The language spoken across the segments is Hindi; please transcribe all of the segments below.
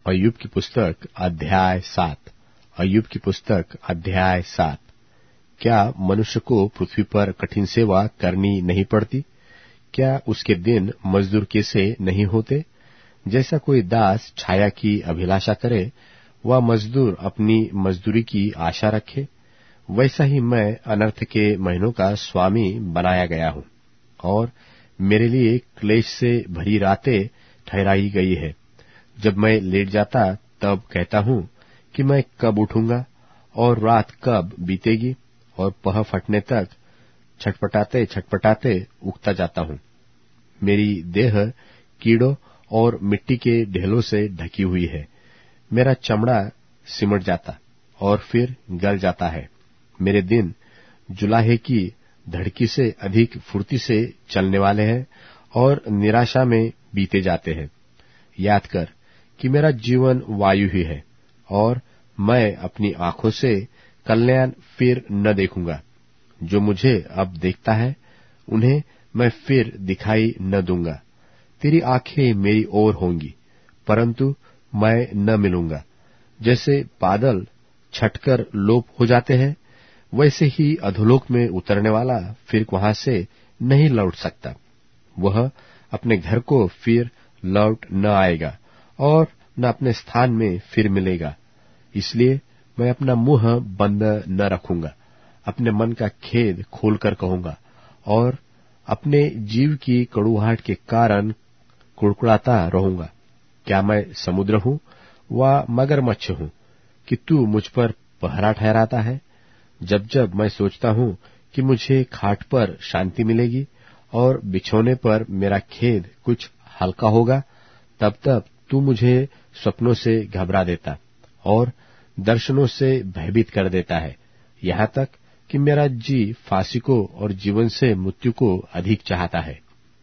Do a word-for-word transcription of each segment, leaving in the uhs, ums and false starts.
अय्यूब की पुस्तक अध्याय सात। अय्यूब की पुस्तक अध्याय सात। क्या मनुष्य को पृथ्वी पर कठिन सेवा करनी नहीं पड़ती? क्या उसके दिन मजदूर के से नहीं होते? जैसा कोई दास छाया की अभिलाषा करे, वह मजदूर अपनी मजदूरी की आशा रखे, वैसा ही मैं अनर्थ के महीनों का स्वामी बनाया गया हूं, और मेरे लिए क्लेश से भरी रातें ठहराई गई है। जब मैं लेट जाता तब कहता हूं कि मैं कब उठूंगा और रात कब बीतेगी, और पह फटने तक छटपटाते छटपटाते उगता जाता हूं। मेरी देह कीड़ों और मिट्टी के ढेलों से ढकी हुई है। मेरा चमड़ा सिमट जाता और फिर गल जाता है। मेरे दिन जुलाहे की धड़की से अधिक फुर्ती से चलने वाले हैं और निराशा में बीते जाते हैं। याद कर कि मेरा जीवन वायु ही है, और मैं अपनी आंखों से कल्याण फिर न देखूंगा। जो मुझे अब देखता है, उन्हें मैं फिर दिखाई न दूंगा। तेरी आंखें मेरी ओर होंगी, परंतु मैं न मिलूंगा। जैसे बादल छटकर लोप हो जाते हैं, वैसे ही अधोलोक में उतरने वाला फिर वहां से नहीं लौट सकता। वह अपने घर को फिर लौट न आएगा और न अपने स्थान में फिर मिलेगा। इसलिए मैं अपना मुंह बंद न रखूंगा, अपने मन का खेद खोलकर कहूंगा, और अपने जीव की कड़ुहाट के कारण कुड़कुड़ाता रहूंगा। क्या मैं समुद्र हूं व मगरमच्छ हूं कि तू मुझ पर पहरा ठहराता है? जब जब मैं सोचता हूं कि मुझे खाट पर शांति मिलेगी और बिछौने पर मेरा खेद कुछ हल्का होगा, तब तब तू मुझे स्वप्नों से घबरा देता और दर्शनों से भयभीत कर देता है, यहाँ तक कि मेरा जी फांसी को और जीवन से मृत्यु को अधिक चाहता है।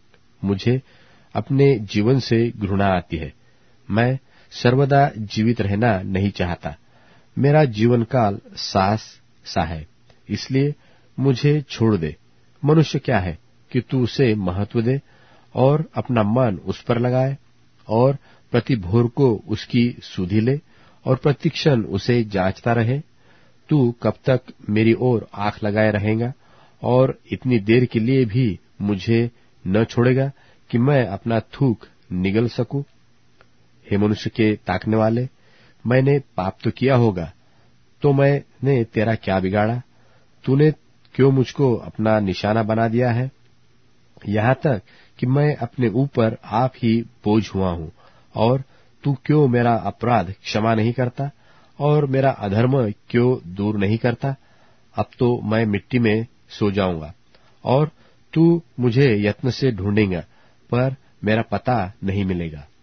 मुझे अपने जीवन से घृणा आती है। मैं सर्वदा जीवित रहना नहीं चाहता। मेरा जीवन काल सास सा है, इसलिए मुझे छोड़ दे। मनुष्य क्या है कि तू उसे महत्व दे और अपना मन उस पर लगाए, और प्रति भोर को उसकी सुधि ले और प्रतिक्षण उसे जांचता रहे। तू कब तक मेरी ओर आंख लगाए रहेगा और इतनी देर के लिए भी मुझे न छोड़ेगा कि मैं अपना थूक निगल सकूं? हे मनुष्य के ताकने वाले, मैंने पाप तो किया होगा, तो मैंने तेरा क्या बिगाड़ा? तूने क्यों मुझको अपना निशाना बना दिया है, यहाँ तक कि मैं अपने ऊपर आप ही बोझ हुआ हूं? और तू क्यों मेरा अपराध क्षमा नहीं करता और मेरा अधर्म क्यों दूर नहीं करता? अब तो मैं मिट्टी में सो जाऊंगा, और तू मुझे यत्न से ढूंढेगा, पर मेरा पता नहीं मिलेगा।